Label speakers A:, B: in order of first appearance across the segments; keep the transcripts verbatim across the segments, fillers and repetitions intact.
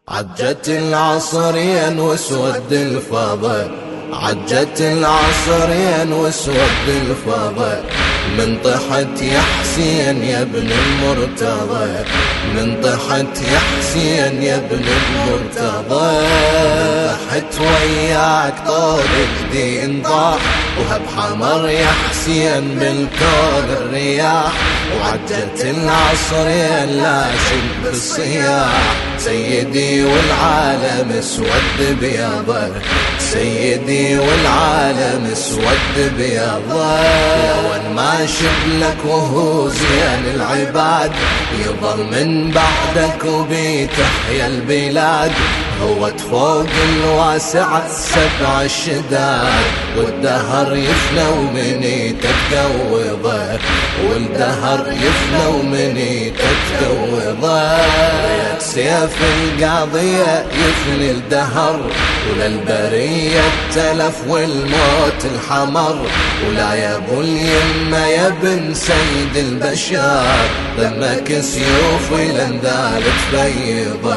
A: عجت العصرين واسود الفضاء، عجت العصرين واسود الفضاء، من طحت يا حسين يا ابن المرتضى، من طحت يا حسين يا ابن المرتضى، طحت وياك طول ايدي انضاح، وهب حمر يا حسين بالكون الرياح، وعجت العصرين لاشم بالصياح، سيدي والعالم اسود بياضه، سيدي والعالم اسود بياضه، لو ما شبلك وهو زين العباد، يظل من بعدك وبيتحيا البلاد، هو فوق الواسعة سبع الشداد، والدهر يفنى ومني تتقوضه، والدهر يفنى ومني تتقوضه، ريت سيف القاضية يفني الدهر، وللبرية التلف والموت الحمر، ولا يا ابو اليمة يا ابن سيد البشر، دمك سيوف لندال تفيضه،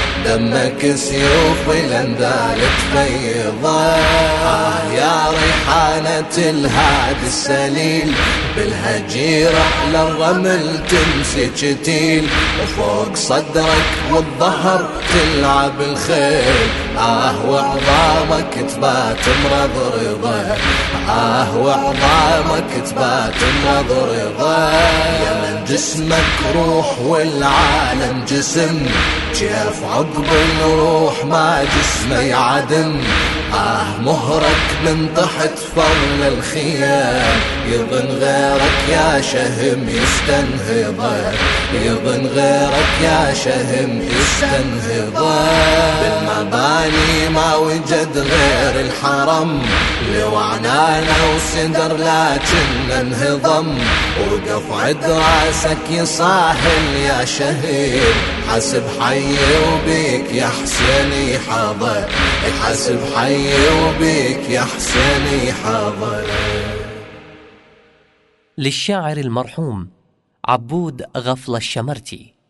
A: دمك سيوف لندال تفيضه، آه يا ريحانة الهادي السليل، بالهجير على الرمل تمسك تيل، وفوق صدرك والظهر تلعب الخيل، آه وعظامك تبات مرضرضة، آه وعظامك تبات مرضرضة، يا من جسمك روح والعالم جسم، كيف عقب الروح ما جسمه يعدم، آه مهرك من تحت فرل الخيام، يظن غيرك يا شهم يستنهضه، يظن غيرك يا شهم يستنهضه، بالمباني ما وجد غير الحرم، لوعنانا وسدر لكن انهضم، وقف عد راسك يصاهل يا شهيد، حسب حي وبيك يا حسين يحاضر، حسب حي وبيك يا حسين يحاضر.
B: للشاعر المرحوم عبود غفلة الشمرتي.